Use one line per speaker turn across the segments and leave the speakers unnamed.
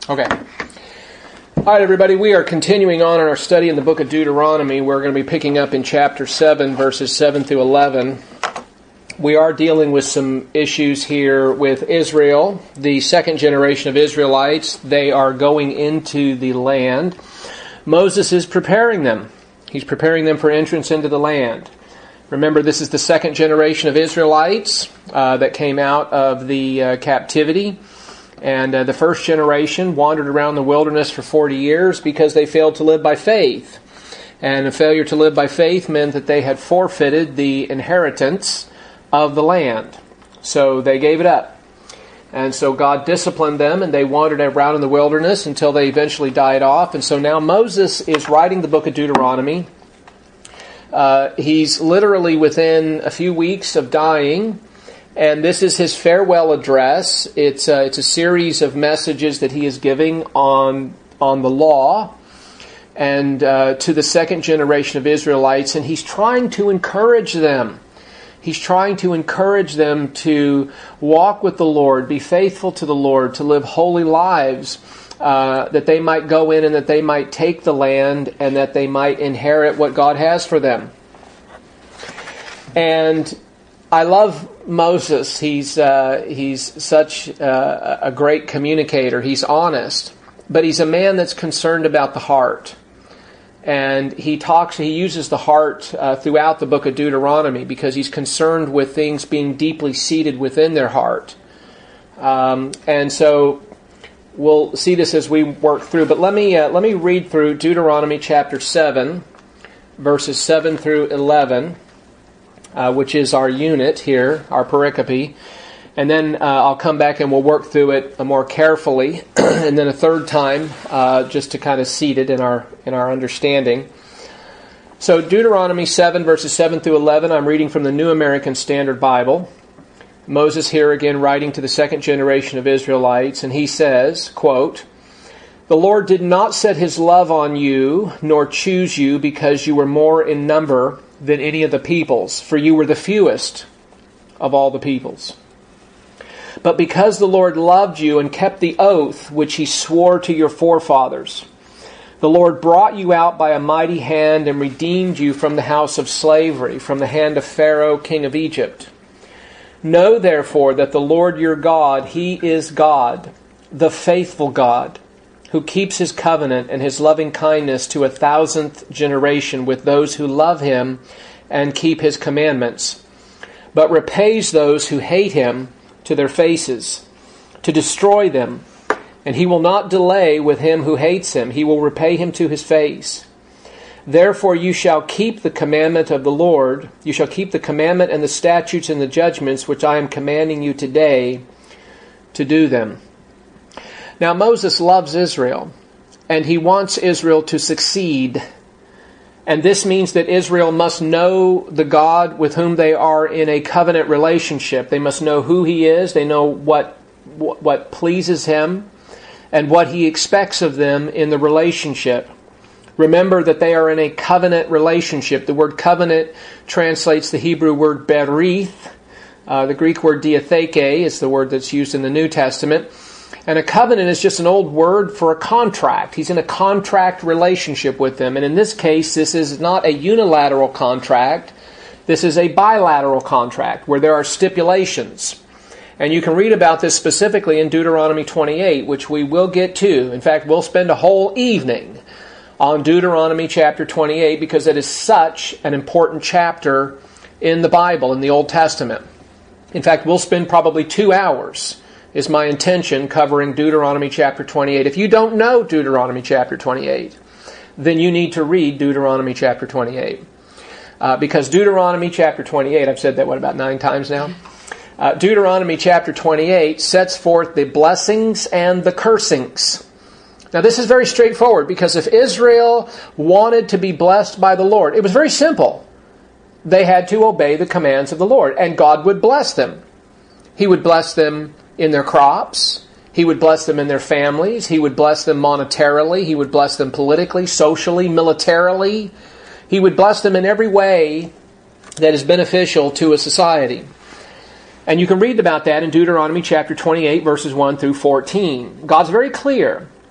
Okay. All right, everybody, we are continuing on in our study in the book of Deuteronomy. We're going to be picking up in chapter 7, verses 7 through 11. We are dealing with some issues here with Israel, the second generation of Israelites. They are going into the land. Moses is preparing them. He's preparing them for entrance into the land. Remember, this is the second generation of Israelites that came out of the captivity. And the first generation wandered around the wilderness for 40 years because they failed to live by faith. And a failure to live by faith meant that they had forfeited the inheritance of the land. So they gave it up. And so God disciplined them, and they wandered around in the wilderness until they eventually died off. And so now Moses is writing the book of Deuteronomy. He's literally within a few weeks of dying. And this is his farewell address. It's a series of messages that he is giving on the law and to the second generation of Israelites. And he's trying to encourage them. He's trying to encourage them to walk with the Lord, be faithful to the Lord, to live holy lives, that they might go in and that they might take the land and that they might inherit what God has for them. And I love Moses. He's such a great communicator. He's honest, but he's a man that's concerned about the heart. And he uses the heart throughout the book of Deuteronomy because he's concerned with things being deeply seated within their heart. And so we'll see this as we work through. But let me read through Deuteronomy chapter 7, verses 7 through 11. Which is our unit here, our pericope. And then I'll come back and we'll work through it more carefully. And then a third time, just to kind of seat it in our understanding. So Deuteronomy 7, verses 7 through 11, I'm reading from the New American Standard Bible. Moses here again writing to the second generation of Israelites. And he says, quote, "The Lord did not set His love on you, nor choose you because you were more in number than any of the peoples, for you were the fewest of all the peoples. But because the Lord loved you and kept the oath which He swore to your forefathers, the Lord brought you out by a mighty hand and redeemed you from the house of slavery, from the hand of Pharaoh, king of Egypt. Know therefore that the Lord your God, He is God, the faithful God, who keeps His covenant and His loving kindness to 1,000th generation with those who love Him and keep His commandments, but repays those who hate Him to their faces, to destroy them. And He will not delay with him who hates Him. He will repay him to his face. Therefore you shall keep the commandment of the Lord. You shall keep the commandment and the statutes and the judgments which I am commanding you today to do them." Now Moses loves Israel, and he wants Israel to succeed. And this means that Israel must know the God with whom they are in a covenant relationship. They must know who He is. They know what pleases Him and what He expects of them in the relationship. Remember that they are in a covenant relationship. The word covenant translates the Hebrew word berith. The Greek word diatheke is the word that's used in the New Testament. And a covenant is just an old word for a contract. He's in a contract relationship with them. And in this case, this is not a unilateral contract. This is a bilateral contract where there are stipulations. And you can read about this specifically in Deuteronomy 28, which we will get to. In fact, we'll spend a whole evening on Deuteronomy chapter 28 because it is such an important chapter in the Bible, in the Old Testament. In fact, we'll spend probably 2 hours is my intention covering Deuteronomy chapter 28. If you don't know Deuteronomy chapter 28, then you need to read Deuteronomy chapter 28. Because Deuteronomy chapter 28, I've said that, about 9 times now? Deuteronomy chapter 28 sets forth the blessings and the cursings. Now this is very straightforward because if Israel wanted to be blessed by the Lord, it was very simple. They had to obey the commands of the Lord, and God would bless them. He would bless them in their crops. He would bless them in their families. He would bless them monetarily. He would bless them politically, socially, militarily. He would bless them in every way that is beneficial to a society. And you can read about that in Deuteronomy chapter 28, verses 1 through 14. God's very clear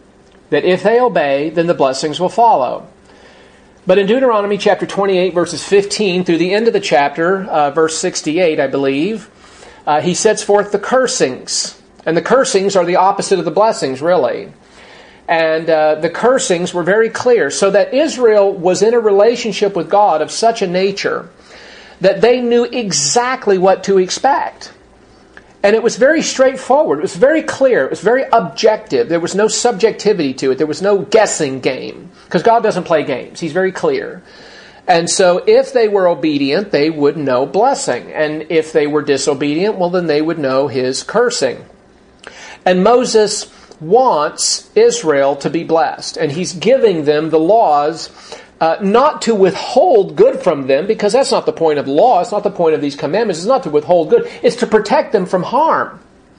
that if they obey, then the blessings will follow. But in Deuteronomy chapter 28, verses 15 through the end of the chapter, verse 68, I believe, he sets forth the cursings. And the cursings are the opposite of the blessings, really. And the cursings were very clear, so that Israel was in a relationship with God of such a nature that they knew exactly what to expect. And it was very straightforward. It was very clear. It was very objective. There was no subjectivity to it. There was no guessing game. Because God doesn't play games. He's very clear. And so if they were obedient, they would know blessing. And if they were disobedient, well, then they would know His cursing. And Moses wants Israel to be blessed. And he's giving them the laws not to withhold good from them, because that's not the point of law. It's not the point of these commandments. It's not to withhold good. It's to protect them from harm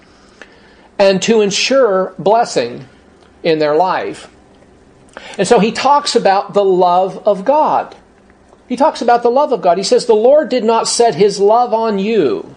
and to ensure blessing in their life. And so he talks about the love of God. He talks about the love of God. He says, the Lord did not set His love on you.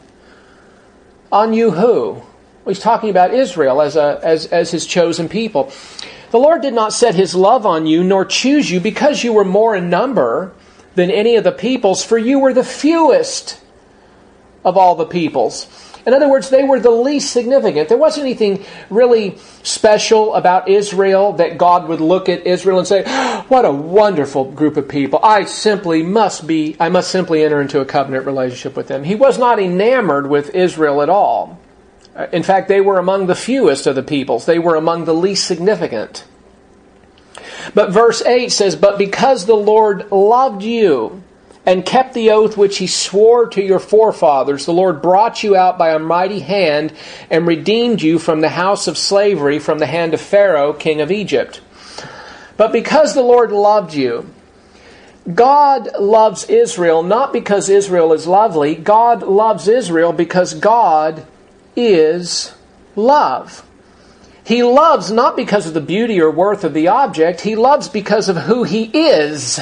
On you who? Well, he's talking about Israel as His chosen people. The Lord did not set His love on you, nor choose you, because you were more in number than any of the peoples, for you were the fewest of all the peoples. In other words, they were the least significant. There wasn't anything really special about Israel that God would look at Israel and say, what a wonderful group of people. I must simply enter into a covenant relationship with them. He was not enamored with Israel at all. In fact, they were among the fewest of the peoples. They were among the least significant. But verse 8 says, but because the Lord loved you and kept the oath which He swore to your forefathers, the Lord brought you out by a mighty hand and redeemed you from the house of slavery, from the hand of Pharaoh, king of Egypt. But because the Lord loved you, God loves Israel not because Israel is lovely. God loves Israel because God is love. He loves not because of the beauty or worth of the object. He loves because of who He is.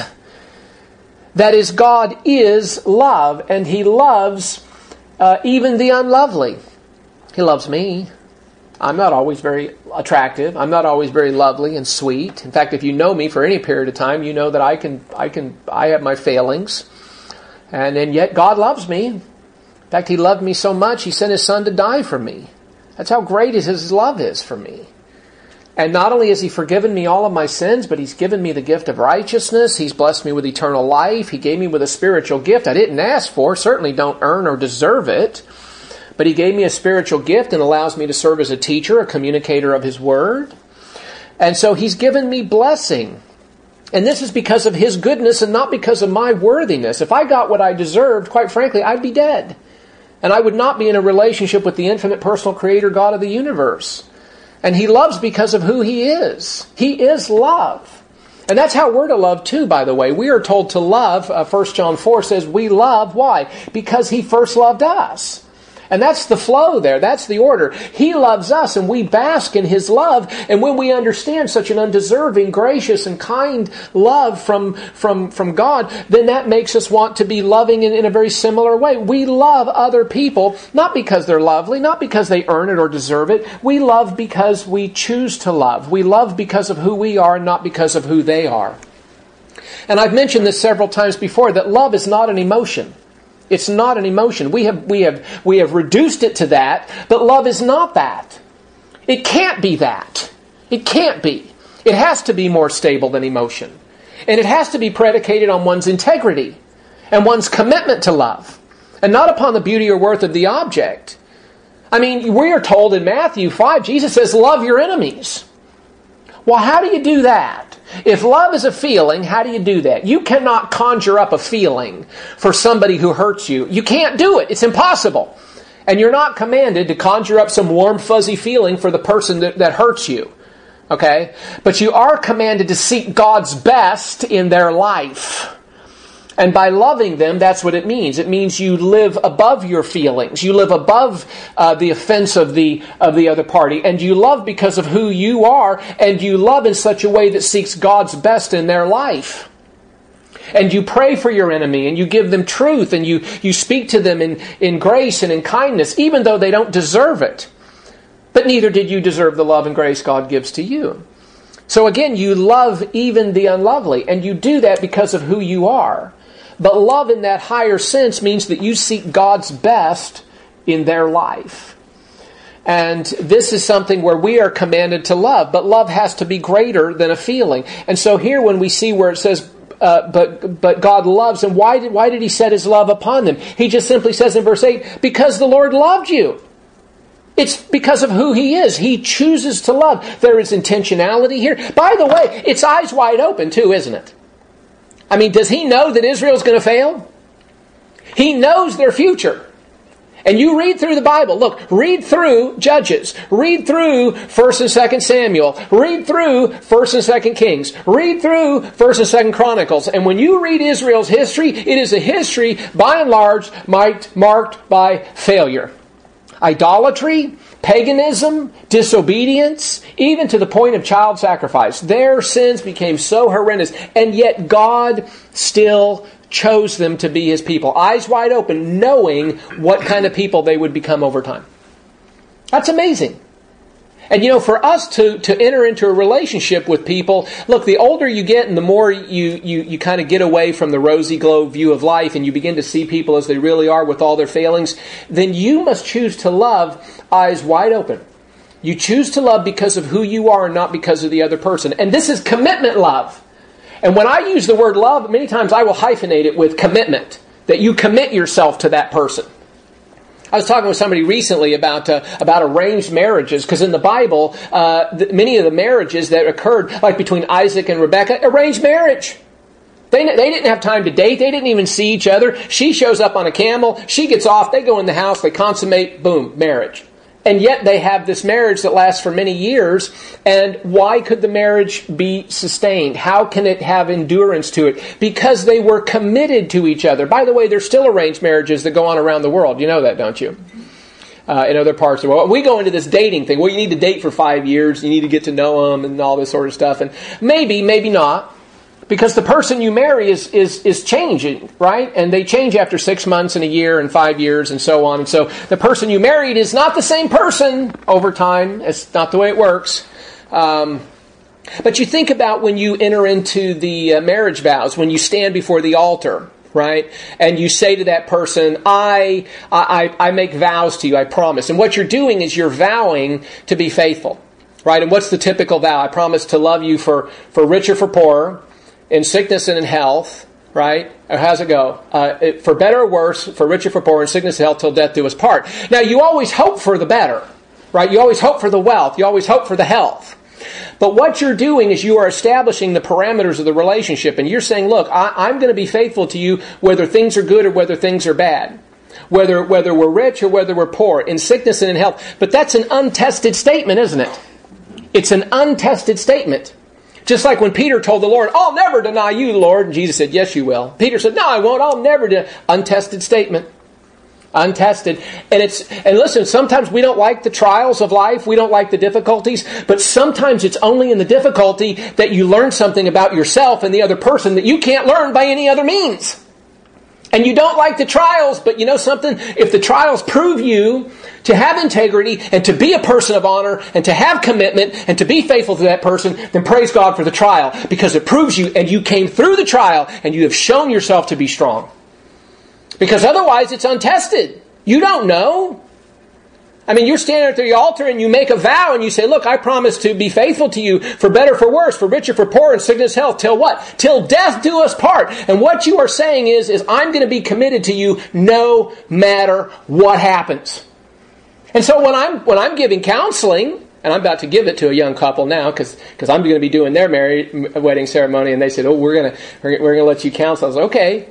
That is, God is love, and He loves even the unlovely. He loves me. I'm not always very attractive. I'm not always very lovely and sweet. In fact, if you know me for any period of time, you know that I have my failings. And yet God loves me. In fact, He loved me so much, He sent His Son to die for me. That's how great His love is for me. And not only has He forgiven me all of my sins, but He's given me the gift of righteousness. He's blessed me with eternal life. He gave me with a spiritual gift I didn't ask for, certainly don't earn or deserve it. But He gave me a spiritual gift and allows me to serve as a teacher, a communicator of His Word. And so He's given me blessing. And this is because of His goodness and not because of my worthiness. If I got what I deserved, quite frankly, I'd be dead. And I would not be in a relationship with the infinite personal creator God of the universe. And He loves because of who He is. He is love. And that's how we're to love too, by the way. We are told to love. 1 John 4 says we love. Why? Because He first loved us. And that's the flow there. That's the order. He loves us and we bask in His love. And when we understand such an undeserving, gracious, and kind love from God, then that makes us want to be loving in a very similar way. We love other people, not because they're lovely, not because they earn it or deserve it. We love because we choose to love. We love because of who we are, not because of who they are. And I've mentioned this several times before, that love is not an emotion. It's not an emotion. We have reduced it to that, but love is not that. It can't be that. It can't be. It has to be more stable than emotion. And it has to be predicated on one's integrity and one's commitment to love, and not upon the beauty or worth of the object. I mean, we are told in Matthew 5, Jesus says, love your enemies. Well, how do you do that? If love is a feeling, how do you do that? You cannot conjure up a feeling for somebody who hurts you. You can't do it. It's impossible. And you're not commanded to conjure up some warm, fuzzy feeling for the person that hurts you. Okay? But you are commanded to seek God's best in their life. And by loving them, that's what it means. It means you live above your feelings. You live above the offense of the other party. And you love because of who you are. And you love in such a way that seeks God's best in their life. And you pray for your enemy. And you give them truth. And you speak to them in grace and in kindness, even though they don't deserve it. But neither did you deserve the love and grace God gives to you. So again, you love even the unlovely, and you do that because of who you are. But love in that higher sense means that you seek God's best in their life. And this is something where we are commanded to love, but love has to be greater than a feeling. And so here when we see where it says, but God loves them, why did He set His love upon them? He just simply says in verse 8, because the Lord loved you. It's because of who He is. He chooses to love. There is intentionality here. By the way, it's eyes wide open too, isn't it? I mean, does He know that Israel's going to fail? He knows their future. And you read through the Bible. Look, read through Judges. Read through 1st and 2nd Samuel. Read through 1st and 2nd Kings. Read through 1st and 2nd Chronicles. And when you read Israel's history, it is a history, by and large, marked by failure. Idolatry, paganism, disobedience, even to the point of child sacrifice. Their sins became so horrendous, and yet God still chose them to be His people. Eyes wide open, knowing what kind of people they would become over time. That's amazing. And you know, for us to enter into a relationship with people, look, the older you get and the more you kind of get away from the rosy glow view of life and you begin to see people as they really are with all their failings, then you must choose to love eyes wide open. You choose to love because of who you are and not because of the other person. And this is commitment love. And when I use the word love, many times I will hyphenate it with commitment. That you commit yourself to that person. I was talking with somebody recently about arranged marriages, because in the Bible, many of the marriages that occurred, like between Isaac and Rebekah, arranged marriage. They didn't have time to date. They didn't even see each other. She shows up on a camel. She gets off. They go in the house. They consummate. Boom, marriage. And yet they have this marriage that lasts for many years. And why could the marriage be sustained? How can it have endurance to it? Because they were committed to each other. By the way, there's still arranged marriages that go on around the world. You know that, don't you? In other parts of the world. We go into this dating thing. Well, you need to date for 5 years. You need to get to know them and all this sort of stuff. And maybe not. Because the person you marry is changing, right? And they change after 6 months and a year and 5 years and so on. And so the person you married is not the same person over time. It's not the way it works. But you think about when you enter into the marriage vows, when you stand before the altar, right? And you say to that person, I make vows to you, I promise. And what you're doing is you're vowing to be faithful, right? And what's the typical vow? I promise to love you for rich or for poor, in sickness and in health, right? Or how's it go? For better or worse, for richer, for poor, in sickness and health, till death do us part. Now, you always hope for the better, right? You always hope for the wealth. You always hope for the health. But what you're doing is you are establishing the parameters of the relationship. And you're saying, look, I'm going to be faithful to you whether things are good or whether things are bad. Whether we're rich or whether we're poor, in sickness and in health. But that's an untested statement, isn't it? It's an untested statement. Just like when Peter told the Lord, I'll never deny you, Lord. And Jesus said, yes, you will. Peter said, no, I won't. I'll never deny. Untested statement. Untested. And listen, sometimes we don't like the trials of life. We don't like the difficulties. But sometimes it's only in the difficulty that you learn something about yourself and the other person that you can't learn by any other means. And you don't like the trials, but you know something? If the trials prove you to have integrity and to be a person of honor and to have commitment and to be faithful to that person, then praise God for the trial, because it proves you and you came through the trial and you have shown yourself to be strong. Because otherwise it's untested. You don't know. I mean, you're standing at the altar and you make a vow and you say, look, I promise to be faithful to you for better, for worse, for richer, for poor, in sickness, health, till what? Till death do us part. And what you are saying is I'm going to be committed to you no matter what happens. And so when I'm giving counseling, and I'm about to give it to a young couple now because I'm going to be doing their wedding ceremony, and they said, oh, we're going to let you counsel. I was like, okay.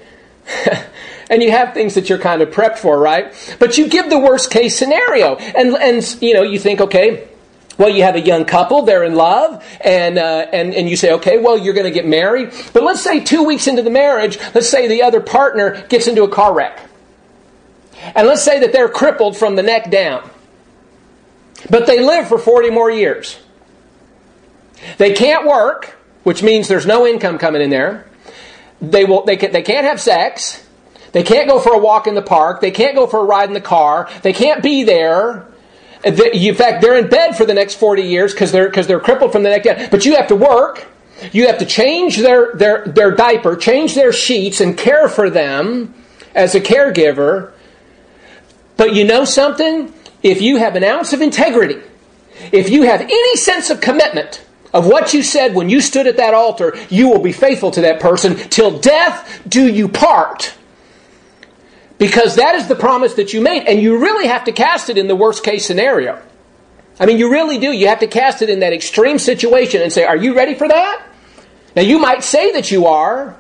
And you have things that you're kind of prepped for, right? But you give the worst case scenario. And you know, you think, okay, well, you have a young couple, they're in love, and you say, okay, well, you're going to get married. But let's say 2 weeks into the marriage, let's say the other partner gets into a car wreck. And let's say that they're crippled from the neck down. But they live for 40 more years. They can't work, which means there's no income coming in there. They can't have sex. They can't go for a walk in the park. They can't go for a ride in the car. They can't be there. In fact, they're in bed for the next 40 years because they're crippled from the neck down. But you have to work. You have to change their diaper, change their sheets, and care for them as a caregiver. But you know something? If you have an ounce of integrity, if you have any sense of commitment of what you said when you stood at that altar, you will be faithful to that person till death do you part. Because that is the promise that you made. And you really have to cast it in the worst case scenario. I mean, you really do. You have to cast it in that extreme situation and say, are you ready for that? Now, you might say that you are.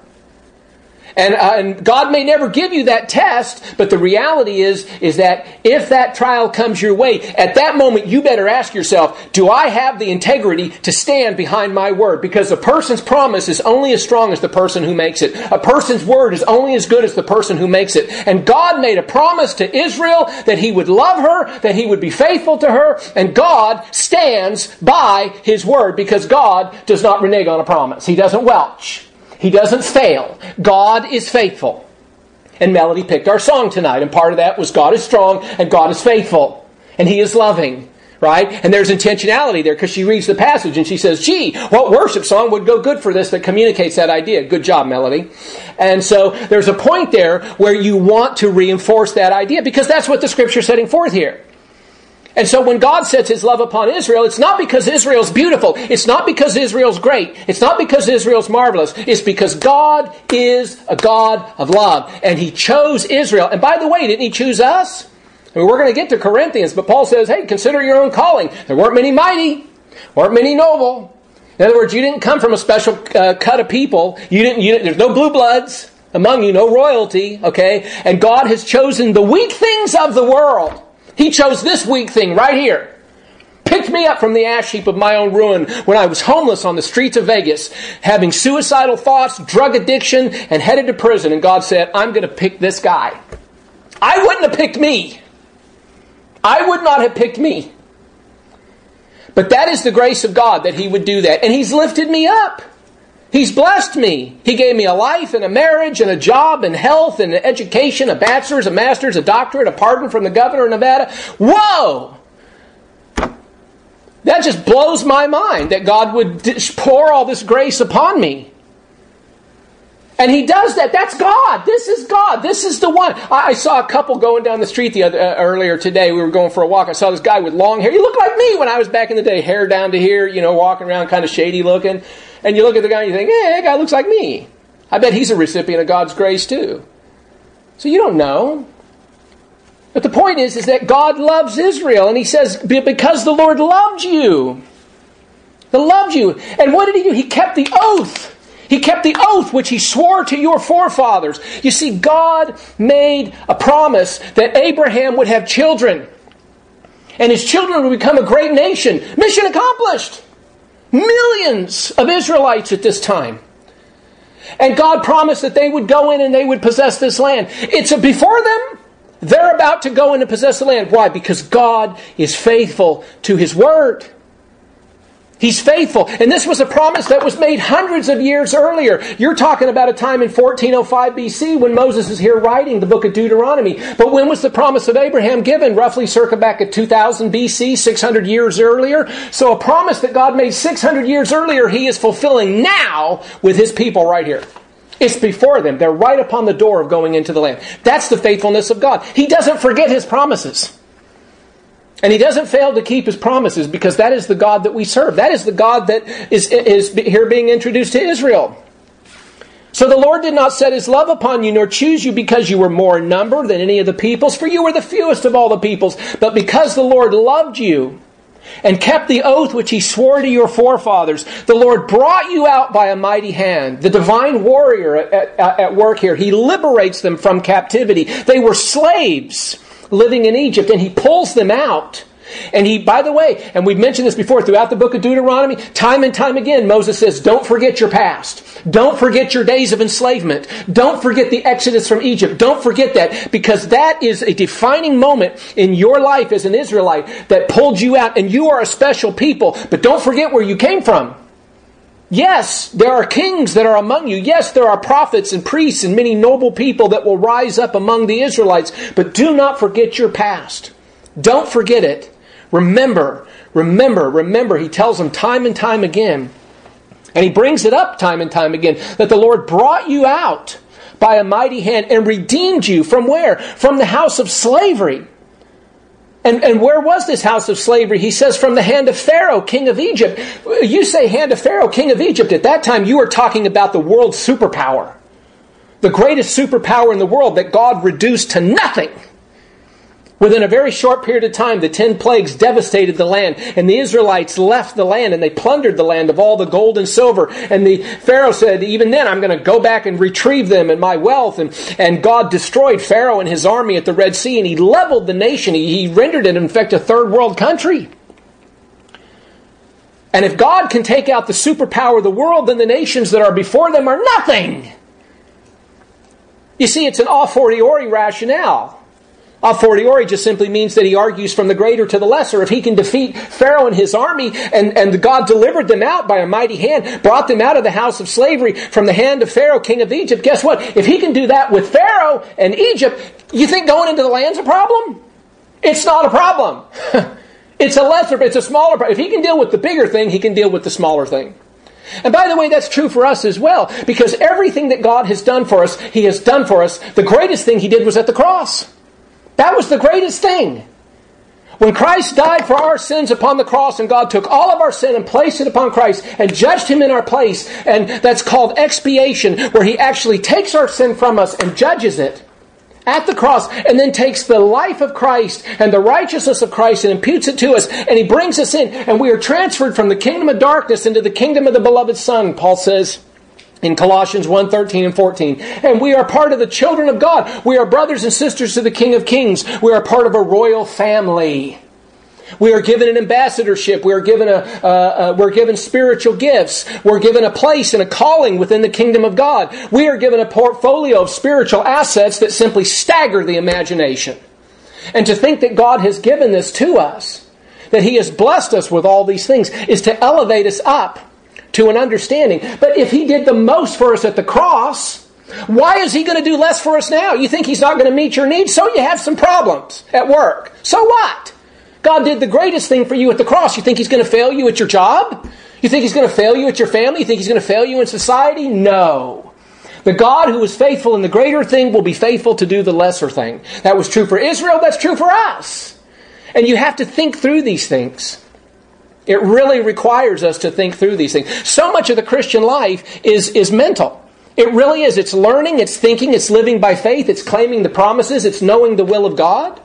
And God may never give you that test, but the reality is that if that trial comes your way, at that moment you better ask yourself, do I have the integrity to stand behind my word? Because a person's promise is only as strong as the person who makes it. A person's word is only as good as the person who makes it. And God made a promise to Israel that He would love her, that He would be faithful to her, and God stands by His word because God does not renege on a promise. He doesn't welch. He doesn't fail. God is faithful. And Melody picked our song tonight, and part of that was God is strong and God is faithful. And He is loving, right? And there's intentionality there because she reads the passage and she says, gee, what worship song would go good for this that communicates that idea? Good job, Melody. And so there's a point there where you want to reinforce that idea because that's what the Scripture is setting forth here. And so when God sets His love upon Israel, it's not because Israel's beautiful. It's not because Israel's great. It's not because Israel's marvelous. It's because God is a God of love. And He chose Israel. And by the way, didn't He choose us? I mean, we're going to get to Corinthians, but Paul says, hey, consider your own calling. There weren't many mighty, weren't many noble. In other words, you didn't come from a special cut of people. There's no blue bloods among you, no royalty, okay? And God has chosen the weak things of the world. He chose this weak thing right here. Picked me up from the ash heap of my own ruin when I was homeless on the streets of Vegas, having suicidal thoughts, drug addiction, and headed to prison. And God said, I'm going to pick this guy. I wouldn't have picked me. I would not have picked me. But that is the grace of God that He would do that. And He's lifted me up. He's blessed me. He gave me a life and a marriage and a job and health and an education, a bachelor's, a master's, a doctorate, a pardon from the governor of Nevada. Whoa! That just blows my mind that God would pour all this grace upon me. And He does that. That's God. This is God. This is the one. I saw a couple going down the street earlier today. We were going for a walk. I saw this guy with long hair. He looked like me when I was back in the day. Hair down to here, walking around kind of shady looking. And you look at the guy and you think, hey, that guy looks like me. I bet he's a recipient of God's grace too. So you don't know. But the point is that God loves Israel. And He says, because the Lord loved you. He loved you. And what did He do? He kept the oath. He kept the oath which He swore to your forefathers. You see, God made a promise that Abraham would have children. And his children would become a great nation. Mission accomplished. Millions of Israelites at this time. And God promised that they would go in and they would possess this land. It's before them. They're about to go in and possess the land. Why? Because God is faithful to His word. He's faithful. And this was a promise that was made hundreds of years earlier. You're talking about a time in 1405 BC when Moses is here writing the book of Deuteronomy. But when was the promise of Abraham given? Roughly circa back at 2000 BC, 600 years earlier. So a promise that God made 600 years earlier, He is fulfilling now with His people right here. It's before them. They're right upon the door of going into the land. That's the faithfulness of God. He doesn't forget His promises. And He doesn't fail to keep His promises because that is the God that we serve. That is the God that is here being introduced to Israel. So the Lord did not set His love upon you, nor choose you because you were more in number than any of the peoples, for you were the fewest of all the peoples. But because the Lord loved you and kept the oath which He swore to your forefathers, the Lord brought you out by a mighty hand. The divine warrior at work here. He liberates them from captivity. They were slaves living in Egypt, and He pulls them out. And He, by the way, and we've mentioned this before throughout the book of Deuteronomy, time and time again, Moses says, don't forget your past. Don't forget your days of enslavement. Don't forget the exodus from Egypt. Don't forget that, because that is a defining moment in your life as an Israelite that pulled you out, and you are a special people. But don't forget where you came from. Yes, there are kings that are among you. Yes, there are prophets and priests and many noble people that will rise up among the Israelites. But do not forget your past. Don't forget it. Remember, remember, remember. He tells them time and time again, and he brings it up time and time again, that the Lord brought you out by a mighty hand and redeemed you from where? From the house of slavery. And where was this house of slavery? He says, from the hand of Pharaoh, king of Egypt. You say hand of Pharaoh, king of Egypt. At that time, you were talking about the world's superpower. The greatest superpower in the world that God reduced to nothing. Within a very short period of time, the 10 plagues devastated the land, and the Israelites left the land, and they plundered the land of all the gold and silver. And the Pharaoh said, even then, I'm going to go back and retrieve them and my wealth. And God destroyed Pharaoh and his army at the Red Sea, and he leveled the nation. He rendered it, in fact, a third world country. And if God can take out the superpower of the world, then the nations that are before them are nothing. You see, it's an a fortiori rationale. A fortiori just simply means that he argues from the greater to the lesser. If he can defeat Pharaoh and his army, and God delivered them out by a mighty hand, brought them out of the house of slavery from the hand of Pharaoh, king of Egypt, guess what? If he can do that with Pharaoh and Egypt, you think going into the land's a problem? It's not a problem. It's a smaller problem. If he can deal with the bigger thing, he can deal with the smaller thing. And by the way, that's true for us as well, because everything that God has done for us, he has done for us. The greatest thing he did was at the cross. That was the greatest thing. When Christ died for our sins upon the cross, and God took all of our sin and placed it upon Christ and judged him in our place, and that's called expiation, where he actually takes our sin from us and judges it at the cross, and then takes the life of Christ and the righteousness of Christ and imputes it to us, and he brings us in, and we are transferred from the kingdom of darkness into the kingdom of the beloved Son, Paul says in Colossians 1:13 and 14. And we are part of the children of God. We are brothers and sisters to the King of Kings. We are part of a royal family. We are given an ambassadorship. We're given spiritual gifts. We're given a place and a calling within the kingdom of God. We are given a portfolio of spiritual assets that simply stagger the imagination. And to think that God has given this to us, that he has blessed us with all these things, is to elevate us up to an understanding. But if he did the most for us at the cross, why is he going to do less for us now? You think he's not going to meet your needs? So you have some problems at work. So what? God did the greatest thing for you at the cross. You think he's going to fail you at your job? You think he's going to fail you at your family? You think he's going to fail you in society? No. The God who is faithful in the greater thing will be faithful to do the lesser thing. That was true for Israel. That's true for us. And you have to think through these things. It really requires us to think through these things. So much of the Christian life is mental. It really is. It's learning, it's thinking, it's living by faith, it's claiming the promises, it's knowing the will of God.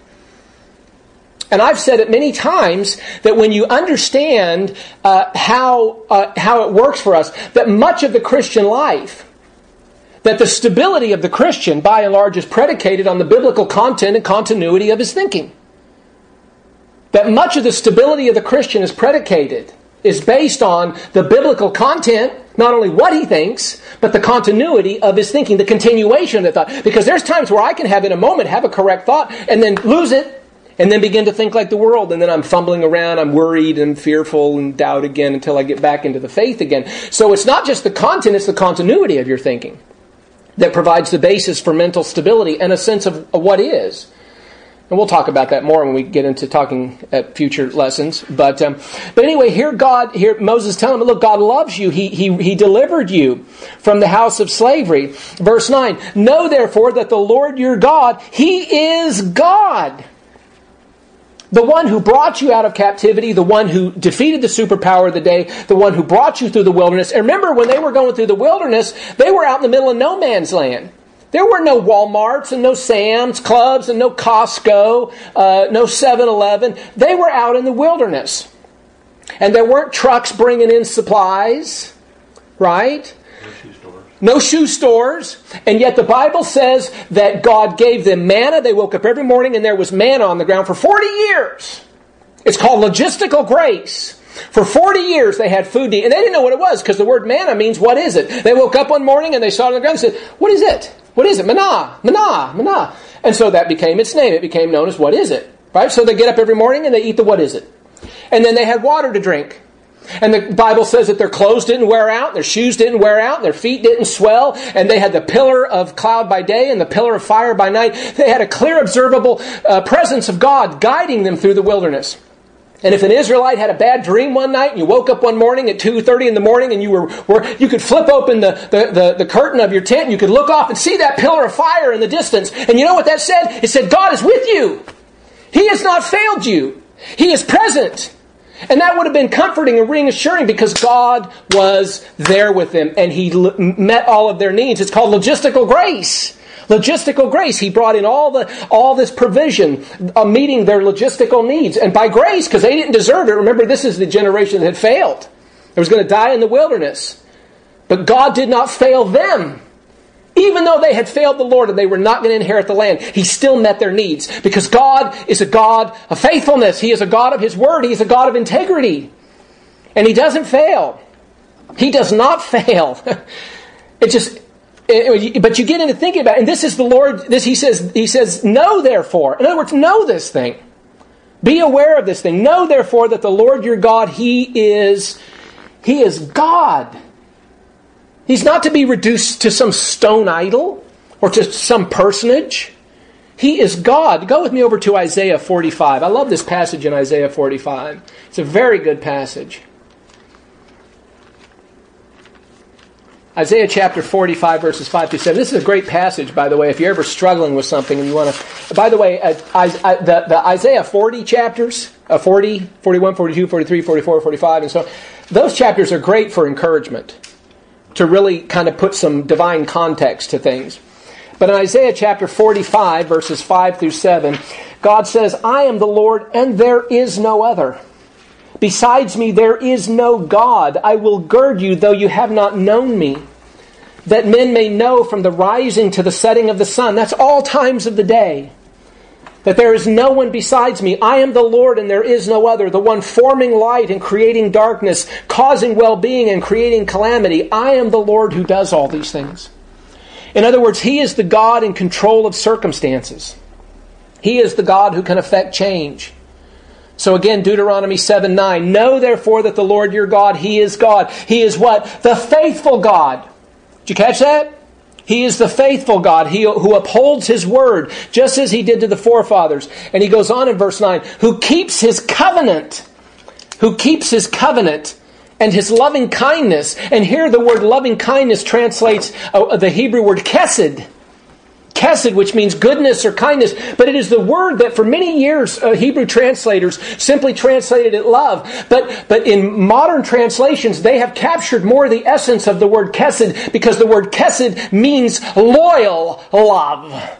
And I've said it many times that when you understand how it works for us, that much of the Christian life, that the stability of the Christian, by and large, is predicated on the biblical content and continuity of his thinking. That much of the stability of the Christian is based on the biblical content, not only what he thinks, but the continuity of his thinking, the continuation of the thought. Because there's times where I can have in a moment, have a correct thought, and then lose it, and then begin to think like the world, and then I'm fumbling around, I'm worried and fearful and doubt again until I get back into the faith again. So it's not just the content, it's the continuity of your thinking that provides the basis for mental stability and a sense of what is. And we'll talk about that more when we get into talking at future lessons. But anyway, here Moses telling him, look, God loves you. He delivered you from the house of slavery. Verse 9, know therefore that the Lord your God, he is God. The one who brought you out of captivity, the one who defeated the superpower of the day, the one who brought you through the wilderness. And remember, when they were going through the wilderness, they were out in the middle of no man's land. There were no Walmarts and no Sam's Clubs and no Costco, no 7-Eleven. They were out in the wilderness. And there weren't trucks bringing in supplies, right? No shoe stores. And yet the Bible says that God gave them manna. They woke up every morning and there was manna on the ground for 40 years. It's called logistical grace. For 40 years they had food to eat. And they didn't know what it was because the word manna means what is it? They woke up one morning and they saw it on the ground and said, what is it? What is it? Manna, manna, manna. And so that became its name. It became known as what is it? Right? So they get up every morning and they eat the what is it. And then they had water to drink. And the Bible says that their clothes didn't wear out, their shoes didn't wear out, and their feet didn't swell. And they had the pillar of cloud by day and the pillar of fire by night. They had a clear, observable presence of God guiding them through the wilderness. And if an Israelite had a bad dream one night and you woke up one morning at 2:30 in the morning and you could flip open the curtain of your tent and you could look off and see that pillar of fire in the distance. And you know what that said? It said, God is with you. He has not failed you. He is present. And that would have been comforting and reassuring because God was there with them and He met all of their needs. It's called logistical grace. Logistical grace. He brought in all this provision, meeting their logistical needs. And by grace, because they didn't deserve it. Remember, this is the generation that had failed. They was going to die in the wilderness. But God did not fail them. Even though they had failed the Lord and they were not going to inherit the land, He still met their needs. Because God is a God of faithfulness. He is a God of His Word. He is a God of integrity. And He doesn't fail. He does not fail. But you get into thinking about it, and this is the Lord, He says, know therefore. In other words, know this thing. Be aware of this thing. Know therefore that the Lord your God, He is God. He's not to be reduced to some stone idol or to some personage. He is God. Go with me over to Isaiah 45. I love this passage in Isaiah 45. It's a very good passage. Isaiah chapter 45, verses 5 through 7. This is a great passage, by the way, if you're ever struggling with something and you want to... By the way, the Isaiah 40 chapters, 40, 41, 42, 43, 44, 45, and so on, those chapters are great for encouragement, to really kind of put some divine context to things. But in Isaiah chapter 45, verses 5 through 7, God says, I am the Lord, and there is no other. Besides me, there is no God. I will gird you, though you have not known me, that men may know from the rising to the setting of the sun. That's all times of the day. That there is no one besides me. I am the Lord, and there is no other. The one forming light and creating darkness, causing well-being and creating calamity. I am the Lord who does all these things. In other words, He is the God in control of circumstances. He is the God who can effect change. So again, Deuteronomy 7:9. Know therefore that the Lord your God, He is God. He is what? The faithful God. Did you catch that? He is the faithful God, who upholds His word, just as He did to the forefathers. And He goes on in verse 9, who keeps His covenant. Who keeps His covenant and His loving kindness. And here the word loving kindness translates the Hebrew word kesed. Kesed, which means goodness or kindness. But it is the word that for many years Hebrew translators simply translated it love. But in modern translations, they have captured more of the essence of the word kesed, because the word kesed means loyal love.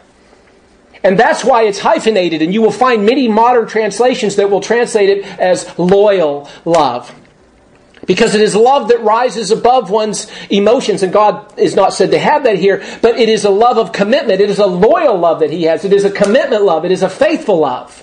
And that's why it's hyphenated. And you will find many modern translations that will translate it as loyal love. Because it is love that rises above one's emotions. And God is not said to have that here. But it is a love of commitment. It is a loyal love that He has. It is a commitment love. It is a faithful love.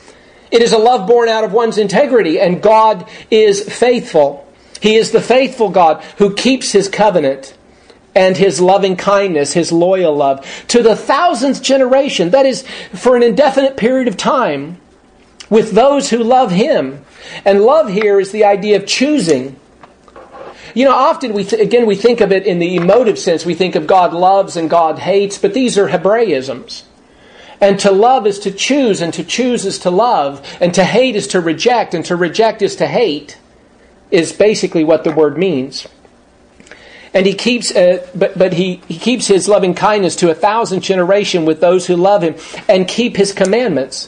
It is a love born out of one's integrity. And God is faithful. He is the faithful God who keeps His covenant and His loving kindness, His loyal love, to the 1000th generation. That is, for an indefinite period of time, with those who love Him. And love here is the idea of choosing. You know, often we think of it in the emotive sense. We think of God loves and God hates, but these are Hebraisms. And to love is to choose, and to choose is to love, and to hate is to reject, and to reject is to hate, is basically what the word means. And He keeps, He keeps His loving kindness to 1000th generation with those who love Him and keep His commandments.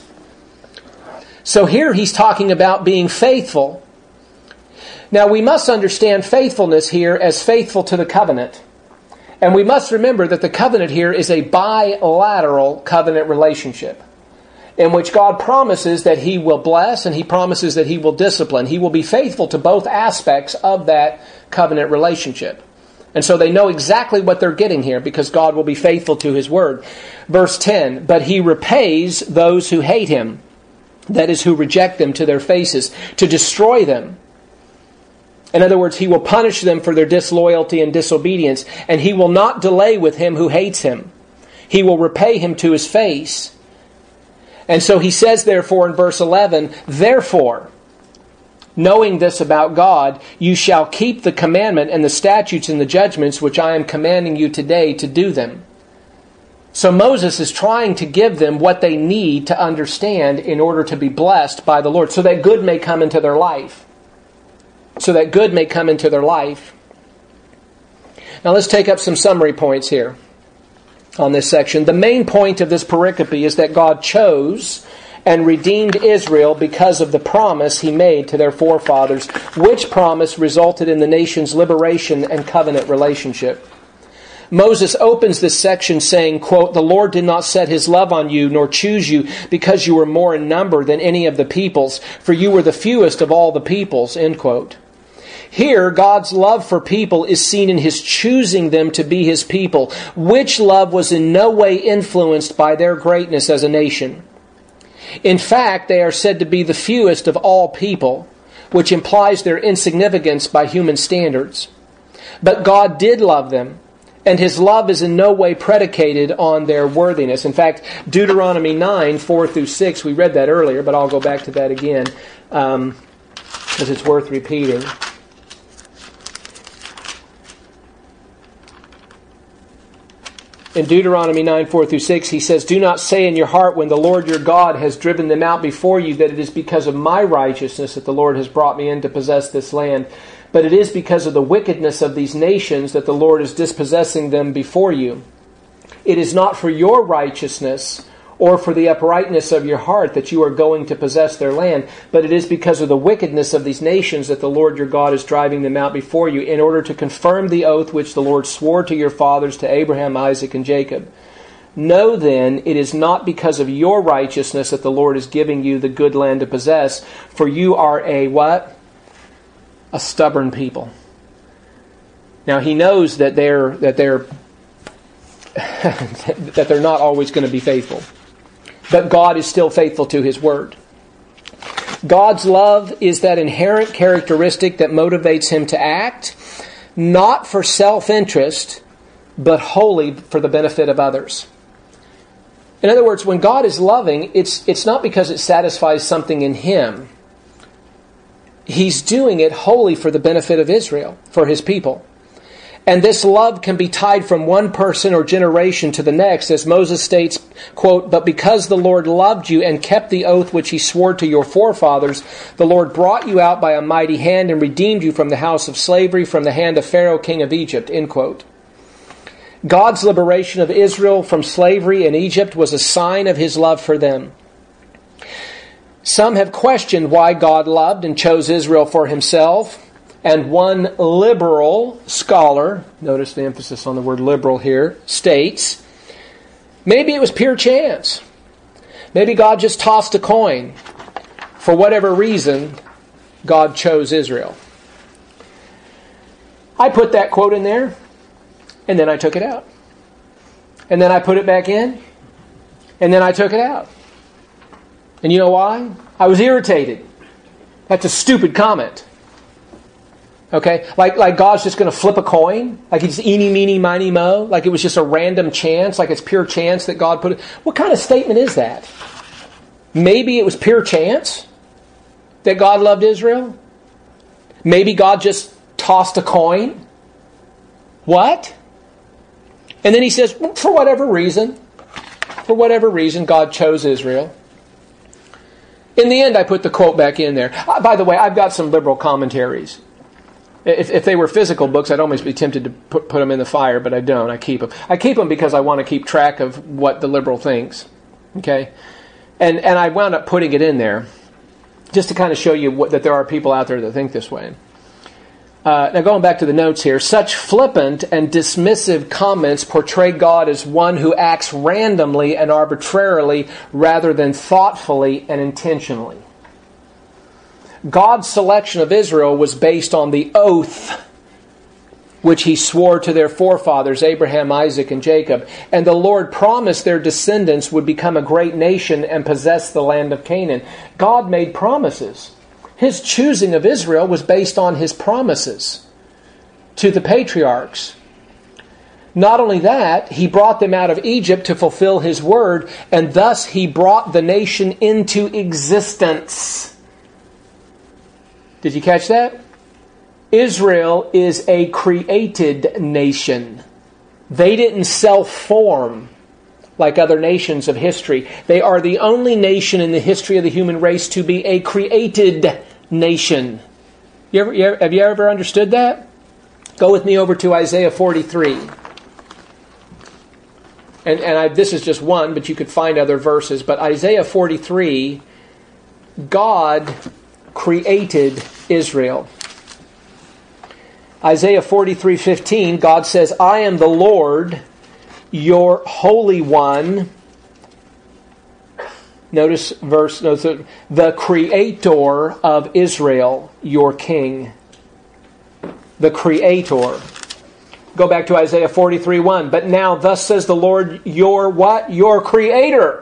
So here He's talking about being faithful. Now we must understand faithfulness here as faithful to the covenant. And we must remember that the covenant here is a bilateral covenant relationship, in which God promises that He will bless and He promises that He will discipline. He will be faithful to both aspects of that covenant relationship. And so they know exactly what they're getting here, because God will be faithful to His word. Verse 10, but He repays those who hate Him. That is, who reject them to their faces, to destroy them. In other words, He will punish them for their disloyalty and disobedience, and He will not delay with him who hates Him. He will repay him to his face. And so He says, therefore, in verse 11, therefore, knowing this about God, you shall keep the commandment and the statutes and the judgments which I am commanding you today to do them. So Moses is trying to give them what they need to understand in order to be blessed by the Lord, so that good may come into their life. So that good may come into their life. Now let's take up some summary points here on this section. The main point of this pericope is that God chose and redeemed Israel because of the promise He made to their forefathers, which promise resulted in the nation's liberation and covenant relationship. Moses opens this section saying, quote, "The Lord did not set His love on you, nor choose you, because you were more in number than any of the peoples, for you were the fewest of all the peoples," end quote. Here, God's love for people is seen in His choosing them to be His people, which love was in no way influenced by their greatness as a nation. In fact, they are said to be the fewest of all people, which implies their insignificance by human standards. But God did love them, and His love is in no way predicated on their worthiness. In fact, Deuteronomy 9, 4 through 6, we read that earlier, but I'll go back to that again because it's worth repeating. In Deuteronomy 9, 4 through 6, he says, "Do not say in your heart when the Lord your God has driven them out before you that it is because of my righteousness that the Lord has brought me in to possess this land. But it is because of the wickedness of these nations that the Lord is dispossessing them before you. It is not for your righteousness or for the uprightness of your heart that you are going to possess their land, but it is because of the wickedness of these nations that the Lord your God is driving them out before you, in order to confirm the oath which the Lord swore to your fathers, to Abraham, Isaac, and Jacob. Know then, it is not because of your righteousness that the Lord is giving you the good land to possess, for you are a what? A stubborn people." Now He knows that they're that they're not always going to be faithful. But God is still faithful to His word. God's love is that inherent characteristic that motivates Him to act, not for self-interest, but wholly for the benefit of others. In other words, when God is loving, it's not because it satisfies something in Him. He's doing it wholly for the benefit of Israel, for His people. And this love can be tied from one person or generation to the next, as Moses states, quote, "But because the Lord loved you and kept the oath which He swore to your forefathers, the Lord brought you out by a mighty hand and redeemed you from the house of slavery, from the hand of Pharaoh, king of Egypt," end quote. God's liberation of Israel from slavery in Egypt was a sign of His love for them. Some have questioned why God loved and chose Israel for Himself. And one liberal scholar, notice the emphasis on the word liberal here, states, maybe it was pure chance. Maybe God just tossed a coin. For whatever reason, God chose Israel. I put that quote in there, and then I took it out. And then I put it back in, and then I took it out. And you know why? I was irritated. That's a stupid comment. Okay, like God's just going to flip a coin, like He's eeny, meeny, miny, mo, like it was just a random chance, like it's pure chance that God put it. What kind of statement is that? Maybe it was pure chance that God loved Israel. Maybe God just tossed a coin. What? And then He says, for whatever reason, God chose Israel. In the end, I put the quote back in there. By the way, I've got some liberal commentaries. If they were physical books, I'd almost be tempted to put them in the fire, but I don't. I keep them. I keep them because I want to keep track of what the liberal thinks. Okay? And I wound up putting it in there just to kind of show you that there are people out there that think this way. Now going back to the notes here, such flippant and dismissive comments portray God as one who acts randomly and arbitrarily rather than thoughtfully and intentionally. God's selection of Israel was based on the oath which He swore to their forefathers, Abraham, Isaac, and Jacob. And the Lord promised their descendants would become a great nation and possess the land of Canaan. God made promises. His choosing of Israel was based on His promises to the patriarchs. Not only that, He brought them out of Egypt to fulfill His word, and thus He brought the nation into existence. Did you catch that? Israel is a created nation. They didn't self-form like other nations of history. They are the only nation in the history of the human race to be a created nation. Have you ever understood that? Go with me over to Isaiah 43. This is just one, but you could find other verses. But Isaiah 43, God created Israel. Isaiah 43:15, God says, I am the Lord, your Holy One. Notice the Creator of Israel, your King. The Creator. Go back to Isaiah 43:1. But now thus says the Lord, your what? Your Creator.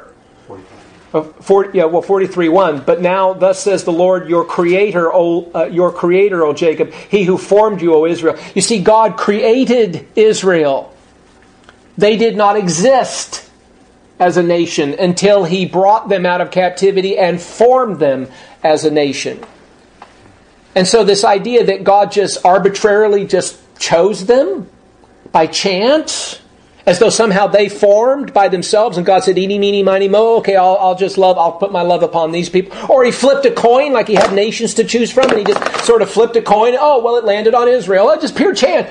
43:1. But now thus says the Lord, your Creator, O Jacob, He who formed you, O Israel. You see, God created Israel. They did not exist as a nation until He brought them out of captivity and formed them as a nation. And so this idea that God just arbitrarily just chose them by chance, as though somehow they formed by themselves and God said, eeny, meeny, miny, mo, okay, I'll put my love upon these people. Or He flipped a coin like He had nations to choose from and He just sort of flipped a coin. Oh, well, it landed on Israel. Oh, just pure chance.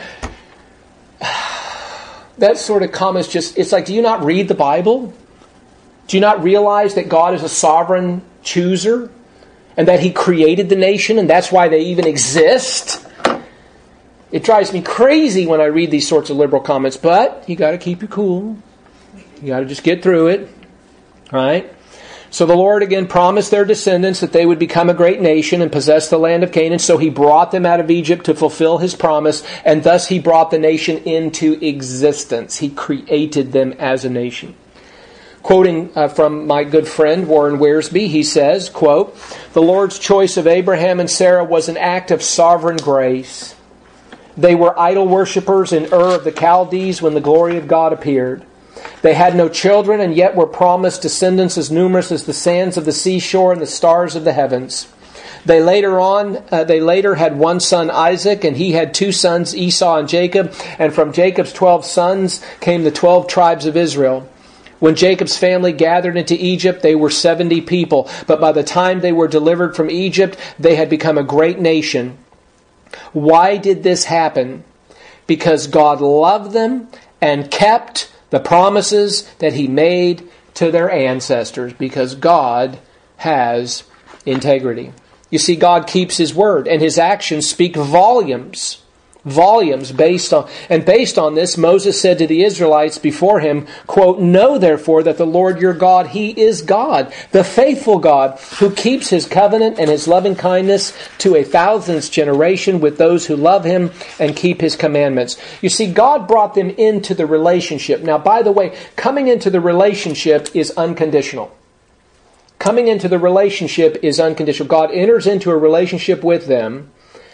That sort of comment is just, it's like, do you not read the Bible? Do you not realize that God is a sovereign chooser? And that He created the nation and that's why they even exist? It drives me crazy when I read these sorts of liberal comments, but you got to keep your cool. You got to just get through it. Right? So the Lord again promised their descendants that they would become a great nation and possess the land of Canaan. So He brought them out of Egypt to fulfill His promise, and thus He brought the nation into existence. He created them as a nation. Quoting from my good friend Warren Wiersbe, he says, quote, the Lord's choice of Abraham and Sarah was an act of sovereign grace. They were idol worshippers in Ur of the Chaldees when the glory of God appeared. They had no children and yet were promised descendants as numerous as the sands of the seashore and the stars of the heavens. They later had one son, Isaac, and he had two sons, Esau and Jacob. And from Jacob's 12 sons came the 12 tribes of Israel. When Jacob's family gathered into Egypt, they were 70 people. But by the time they were delivered from Egypt, they had become a great nation. Why did this happen? Because God loved them and kept the promises that He made to their ancestors. Because God has integrity. You see, God keeps His word, and His actions speak volumes. Based on this, Moses said to the Israelites before him, quote, know therefore that the Lord your God, He is God, the faithful God, who keeps His covenant and His loving kindness to 1,000th generation with those who love Him and keep His commandments. You see, God brought them into the relationship. Now, by the way, coming into the relationship is unconditional. Coming into the relationship is unconditional. God enters into a relationship with them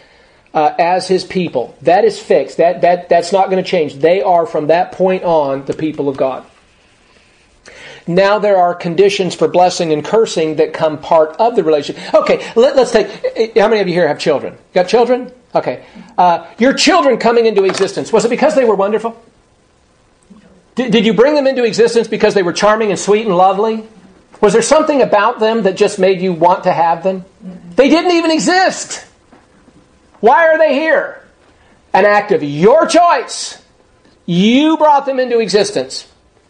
as His people. That is fixed. That's not going to change. They are from that point on the people of God. Now there are conditions for blessing and cursing that come part of the relationship. Okay, let's take, how many of you here have children? Got children? Okay. Your children coming into existence, was it because they were wonderful? Did you bring them into existence because they were charming and sweet and lovely? Was there something about them that just made you want to have them? They didn't even exist. Why are they here? An act of your choice. You brought them into existence.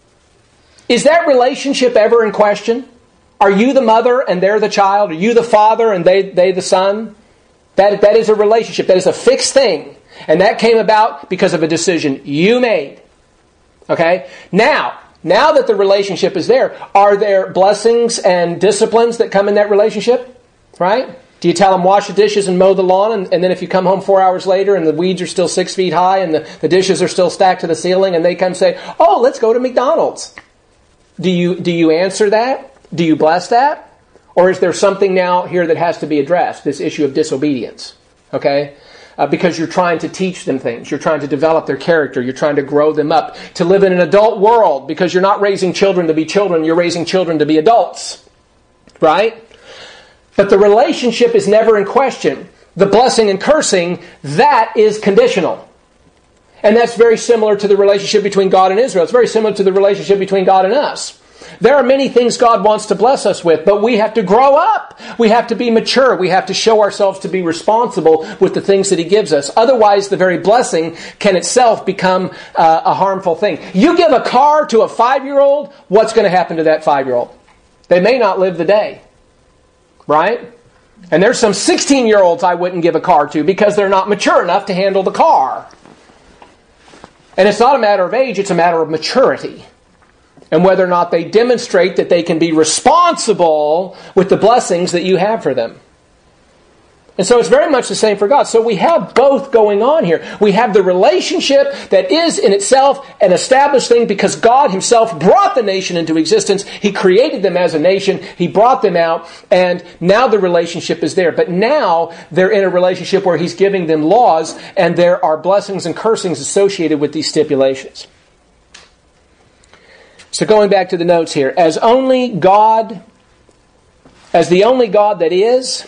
Is that relationship ever in question? Are you the mother and they're the child? Are you the father and they the son? That is a relationship. That is a fixed thing. And that came about because of a decision you made. Okay? Now that the relationship is there, are there blessings and disciplines that come in that relationship? Right? Do you tell them wash the dishes and mow the lawn, and then if you come home 4 hours later and the weeds are still 6 feet high and the dishes are still stacked to the ceiling and they come say, oh, let's go to McDonald's. Do you answer that? Do you bless that? Or is there something now here that has to be addressed, this issue of disobedience? Okay? Because you're trying to teach them things. You're trying to develop their character. You're trying to grow them up to live in an adult world, because you're not raising children to be children. You're raising children to be adults. Right? But the relationship is never in question. The blessing and cursing, that is conditional. And that's very similar to the relationship between God and Israel. It's very similar to the relationship between God and us. There are many things God wants to bless us with, but we have to grow up. We have to be mature. We have to show ourselves to be responsible with the things that He gives us. Otherwise, the very blessing can itself become a harmful thing. You give a car to a 5-year-old, what's going to happen to that 5-year-old? They may not live the day. Right? And there's some 16-year-olds I wouldn't give a car to because they're not mature enough to handle the car. And it's not a matter of age, it's a matter of maturity. And whether or not they demonstrate that they can be responsible with the blessings that you have for them. And so it's very much the same for God. So we have both going on here. We have the relationship that is in itself an established thing because God Himself brought the nation into existence. He created them as a nation. He brought them out. And now the relationship is there. But now they're in a relationship where He's giving them laws and there are blessings and cursings associated with these stipulations. So going back to the notes here. As the only God that is...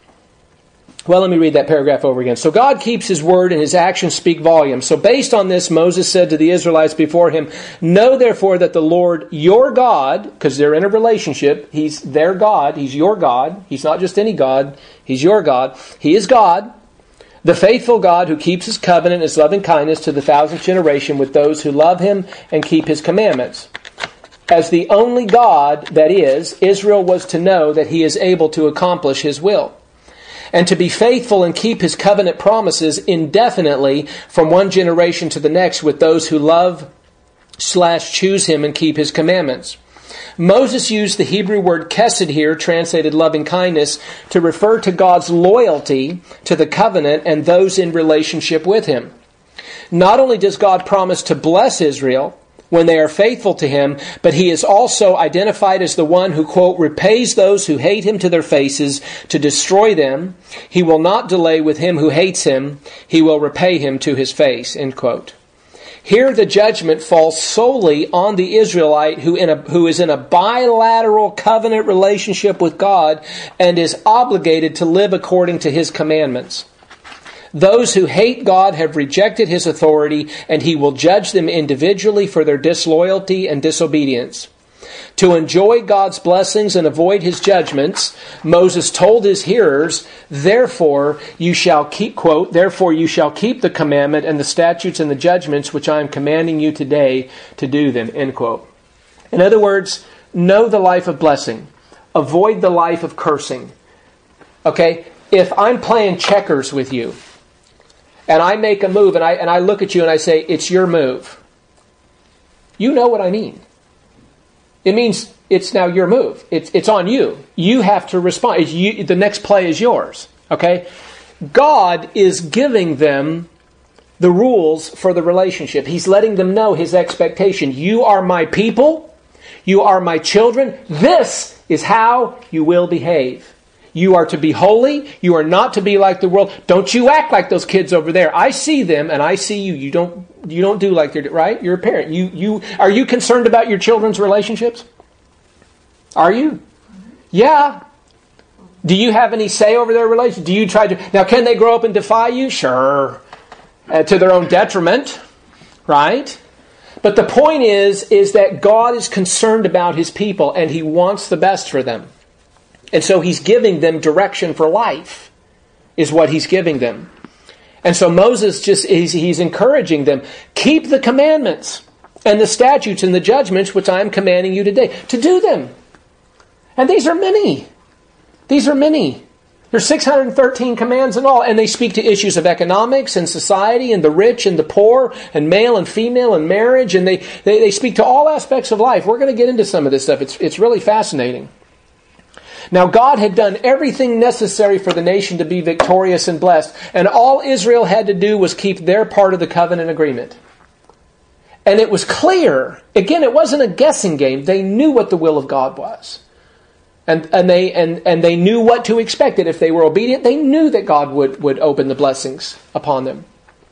Well, let me read that paragraph over again. So God keeps His word and His actions speak volumes. So based on this, Moses said to the Israelites before him, know therefore that the Lord your God, because they're in a relationship, He's their God, He's your God. He's not just any God, He's your God. He is God, the faithful God who keeps His covenant and His loving kindness to the 1,000th generation with those who love Him and keep His commandments. As the only God that is, Israel was to know that He is able to accomplish His will, and to be faithful and keep His covenant promises indefinitely from one generation to the next with those who love/choose Him and keep His commandments. Moses used the Hebrew word kesed here, translated loving kindness, to refer to God's loyalty to the covenant and those in relationship with Him. Not only does God promise to bless Israel when they are faithful to Him, but He is also identified as the one who, quote, repays those who hate Him to their faces to destroy them. He will not delay with him who hates Him. He will repay him to his face, end quote. Here the judgment falls solely on the Israelite who is in a bilateral covenant relationship with God and is obligated to live according to His commandments. Those who hate God have rejected His authority, and He will judge them individually for their disloyalty and disobedience. To enjoy God's blessings and avoid His judgments, Moses told his hearers, therefore you shall keep, quote, therefore you shall keep the commandment and the statutes and the judgments which I am commanding you today to do them, end quote. In other words, know the life of blessing. Avoid the life of cursing. Okay? If I'm playing checkers with you, and I make a move, and I look at you and I say, it's your move. You know what I mean. It means it's now your move. It's on you. You have to respond. The next play is yours. Okay? God is giving them the rules for the relationship. He's letting them know His expectation. You are my people. You are my children. This is how you will behave. You are to be holy. You are not to be like the world. Don't you act like those kids over there. I see them and I see you. You don't do like they're doing, right? You're a parent. Are you concerned about your children's relationships? Are you? Yeah. Do you have any say over their relationship? Do you try to... Now, can they grow up and defy you? Sure. To their own detriment, right? But the point is that God is concerned about His people and He wants the best for them. And so He's giving them direction for life, is what He's giving them. And so Moses he's encouraging them, keep the commandments and the statutes and the judgments which I am commanding you today, to do them. And these are many. These are many. There's 613 commands in all, and they speak to issues of economics and society and the rich and the poor and male and female and marriage, and they speak to all aspects of life. We're going to get into some of this stuff. It's really fascinating. Now God had done everything necessary for the nation to be victorious and blessed, and all Israel had to do was keep their part of the covenant agreement. And it was clear. Again, it wasn't a guessing game. They knew what the will of God was. And they knew what to expect. That if they were obedient, they knew that God would open the blessings upon them.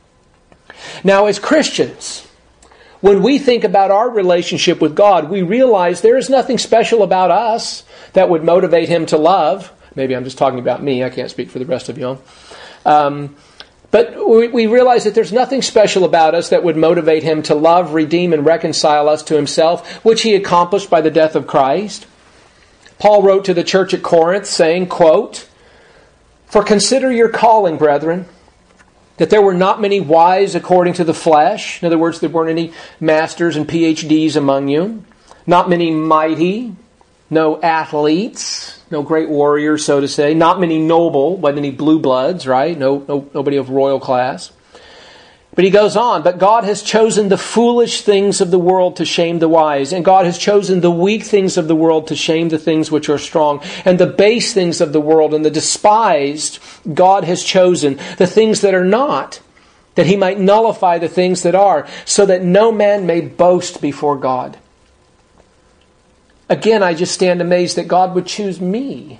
Now, as Christians, when we think about our relationship with God, we realize there is nothing special about us that would motivate Him to love. Maybe I'm just talking about me. I can't speak for the rest of y'all. But we realize that there's nothing special about us that would motivate him to love, redeem, and reconcile us to himself, which he accomplished by the death of Christ. Paul wrote to the church at Corinth saying, quote, "For consider your calling, brethren, that there were not many wise according to the flesh." In other words, there weren't any masters and PhDs among you. Not many mighty, no athletes, no great warriors, so to say. Not many noble, wasn't any blue bloods, right? Nobody of royal class. But he goes on, "But God has chosen the foolish things of the world to shame the wise. And God has chosen the weak things of the world to shame the things which are strong. And the base things of the world and the despised God has chosen, the things that are not, that he might nullify the things that are, so that no man may boast before God." Again, I just stand amazed that God would choose me.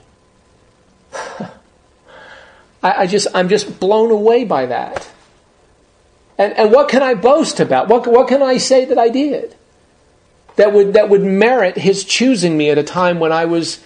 I'm just blown away by that. And what can I boast about? What can I say that I did that would merit his choosing me at a time when I was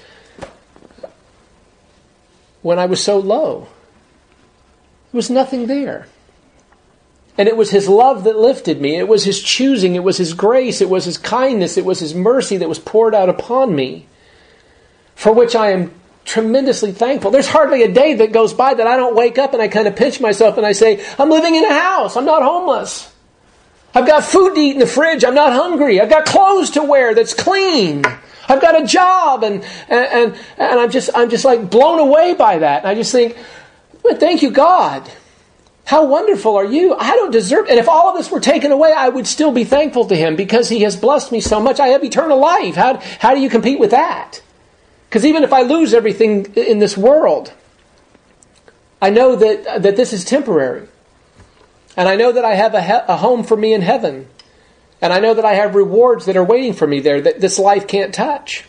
so low? There was nothing there. And it was his love that lifted me. It was his choosing. It was his grace. It was his kindness. It was his mercy that was poured out upon me, for which I am tremendously thankful. There's hardly a day that goes by that I don't wake up and I kind of pinch myself and I say, I'm living in a house. I'm not homeless. I've got food to eat in the fridge. I'm not hungry. I've got clothes to wear that's clean. I've got a job, and I'm just like blown away by that. And I just think, well, thank you, God. How wonderful are you? I don't deserve it. And if all of this were taken away, I would still be thankful to him because he has blessed me so much. I have eternal life. How do you compete with that? Because even if I lose everything in this world, I know that this is temporary. And I know that I have a home for me in heaven. And I know that I have rewards that are waiting for me there that this life can't touch.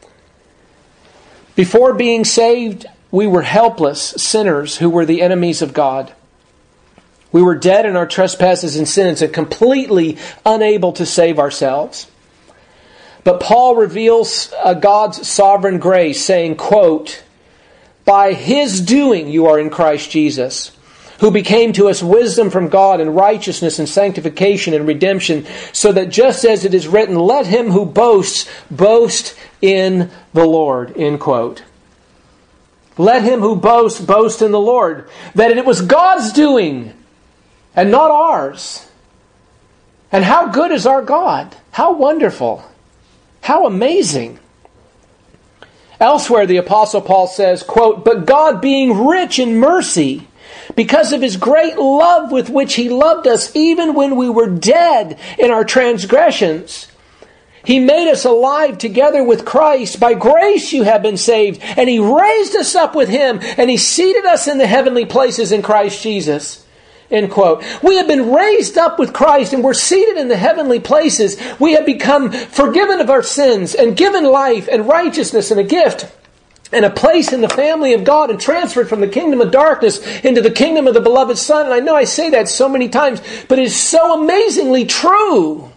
Before being saved, we were helpless sinners who were the enemies of God. We were dead in our trespasses and sins and completely unable to save ourselves. But Paul reveals God's sovereign grace, saying, quote, "By his doing you are in Christ Jesus, who became to us wisdom from God and righteousness and sanctification and redemption, so that just as it is written, let him who boasts, boast in the Lord." End quote. Let him who boasts, boast in the Lord. That it was God's doing and not ours. And how good is our God? How wonderful. How amazing. Elsewhere, the Apostle Paul says, quote, "But God being rich in mercy, because of his great love with which he loved us, even when we were dead in our transgressions, he made us alive together with Christ. By grace you have been saved. And he raised us up with him, and he seated us in the heavenly places in Christ Jesus." End quote. We have been raised up with Christ and we're seated in the heavenly places. We have become forgiven of our sins and given life and righteousness and a gift and a place in the family of God and transferred from the kingdom of darkness into the kingdom of the beloved Son. And I know I say that so many times, but it is so amazingly true.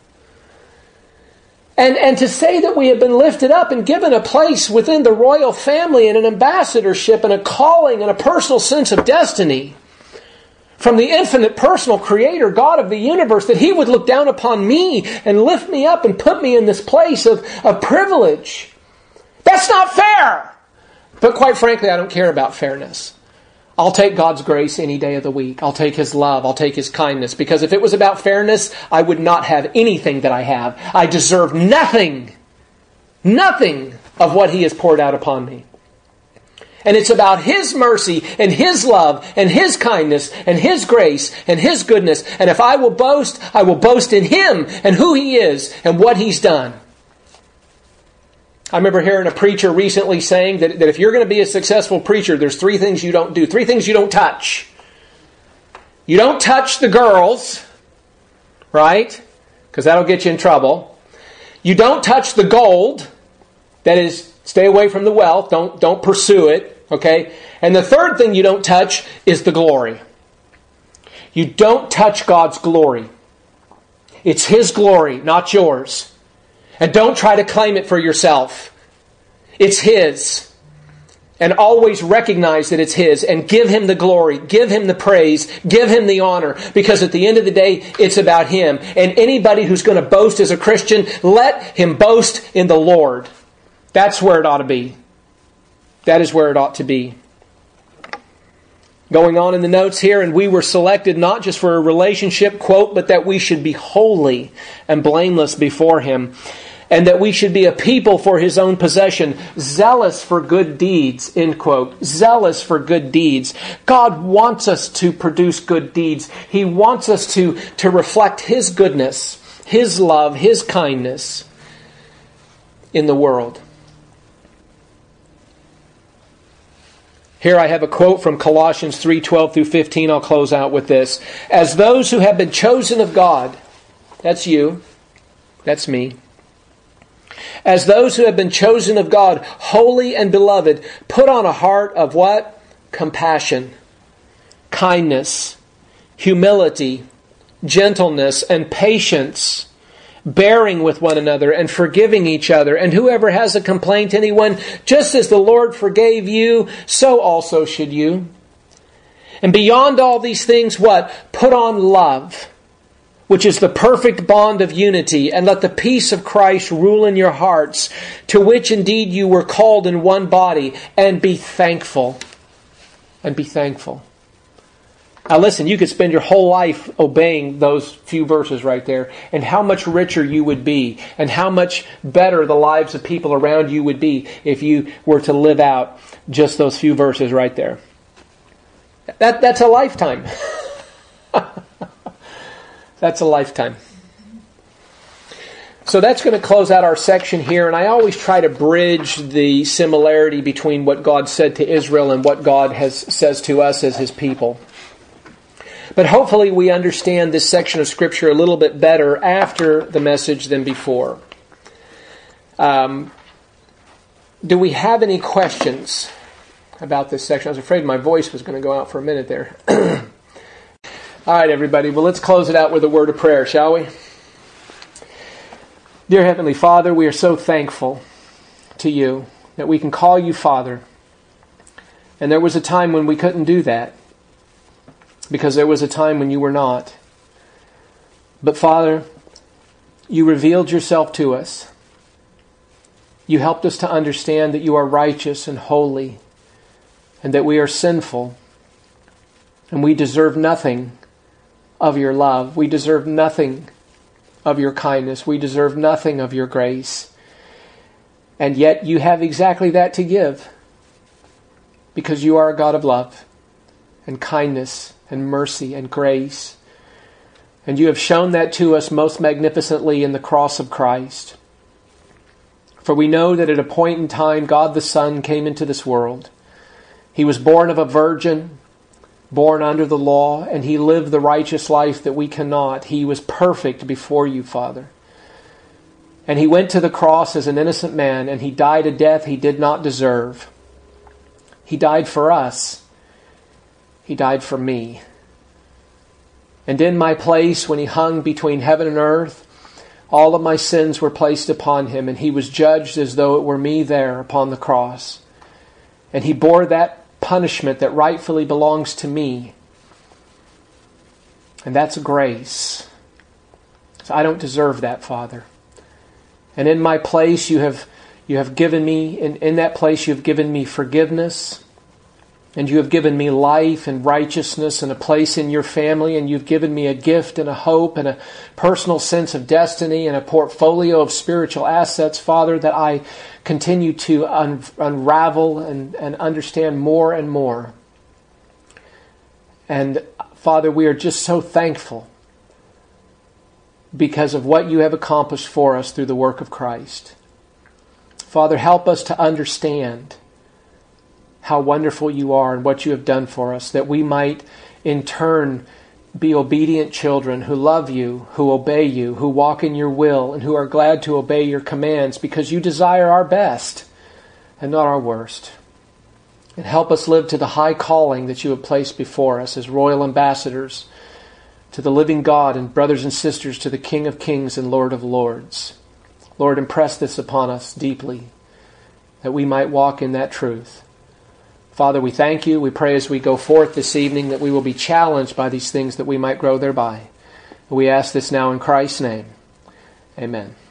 And to say that we have been lifted up and given a place within the royal family and an ambassadorship and a calling and a personal sense of destiny from the infinite personal creator, God of the universe, that he would look down upon me and lift me up and put me in this place of privilege. That's not fair. But quite frankly, I don't care about fairness. I'll take God's grace any day of the week. I'll take his love. I'll take his kindness. Because if it was about fairness, I would not have anything that I have. I deserve nothing. Nothing of what he has poured out upon me. And it's about his mercy and his love and his kindness and his grace and his goodness. And if I will boast, I will boast in him and who he is and what he's done. I remember hearing a preacher recently saying that if you're going to be a successful preacher, there's 3 things you don't do. 3 things you don't touch. You don't touch the girls, right? Because that'll get you in trouble. You don't touch the gold. That is, stay away from the wealth. Don't pursue it. Okay? And the third thing you don't touch is the glory. You don't touch God's glory. It's his glory, not yours. And don't try to claim it for yourself. It's his. and always recognize that it's His and give Him the glory, give Him the praise, give Him the honor, because at the end of the day, it's about Him. And anybody who's going to boast as a Christian, let him boast in the Lord. That's where it ought to be. That is where it ought to be. Going on in the notes here, and we were selected not just for a relationship, quote, but that we should be holy and blameless before Him, and that we should be a people for His own possession, zealous for good deeds, end quote. Zealous for good deeds. God wants us to produce good deeds. He wants us to reflect His goodness, His love, His kindness in the world. Here I have a quote from Colossians 3:12 through 15. I'll close out with this. As those who have been chosen of God, that's you, that's me. As those who have been chosen of God, holy and beloved, put on a heart of what? Compassion, kindness, humility, gentleness, and patience, bearing with one another and forgiving each other. And whoever has a complaint, anyone, just as the Lord forgave you, so also should you. And beyond all these things, what? Put on love, which is the perfect bond of unity, and let the peace of Christ rule in your hearts, to which indeed you were called in one body, and be thankful. And be thankful. Now listen, you could spend your whole life obeying those few verses right there, and how much richer you would be, and how much better the lives of people around you would be if you were to live out just those few verses right there. That's a lifetime. That's a lifetime. So that's going to close out our section here, and I always try to bridge the similarity between what God said to Israel and what God says to us as His people. But hopefully we understand this section of Scripture a little bit better after the message than before. Do we have any questions about this section? I was afraid my voice was going to go out for a minute there. All right, everybody. Well, let's close it out with a word of prayer, shall we? Dear Heavenly Father, we are so thankful to You that we can call You Father. And there was a time when we couldn't do that, because there was a time when You were not. But Father, You revealed Yourself to us. You helped us to understand that You are righteous and holy, and that we are sinful, and we deserve nothing of Your love. We deserve nothing of Your kindness. We deserve nothing of Your grace. And yet You have exactly that to give, because You are a God of love and kindness and mercy and grace. And You have shown that to us most magnificently in the cross of Christ. For we know that at a point in time, God the Son came into this world. He was born of a virgin, born under the law, and He lived the righteous life that we cannot. He was perfect before You, Father. And He went to the cross as an innocent man, and He died a death He did not deserve. He died for us. He died for me. And in my place, when He hung between heaven and earth, all of my sins were placed upon Him, and He was judged as though it were me there upon the cross. And He bore that punishment that rightfully belongs to me. And that's grace. So I don't deserve that, Father. And in my place, You have given me, in that place You have given me forgiveness. And You have given me life and righteousness and a place in Your family. And You've given me a gift and a hope and a personal sense of destiny and a portfolio of spiritual assets, Father, that I continue to unravel and understand more and more. And Father, we are just so thankful because of what You have accomplished for us through the work of Christ. Father, help us to understand how wonderful You are and what You have done for us, that we might in turn be obedient children who love You, who obey You, who walk in Your will, and who are glad to obey Your commands, because You desire our best and not our worst. And help us live to the high calling that You have placed before us as royal ambassadors to the living God and brothers and sisters to the King of Kings and Lord of Lords. Lord, impress this upon us deeply, that we might walk in that truth. Father, we thank you. We pray as we go forth this evening that we will be challenged by these things that we might grow thereby. We ask this now in Christ's name. Amen.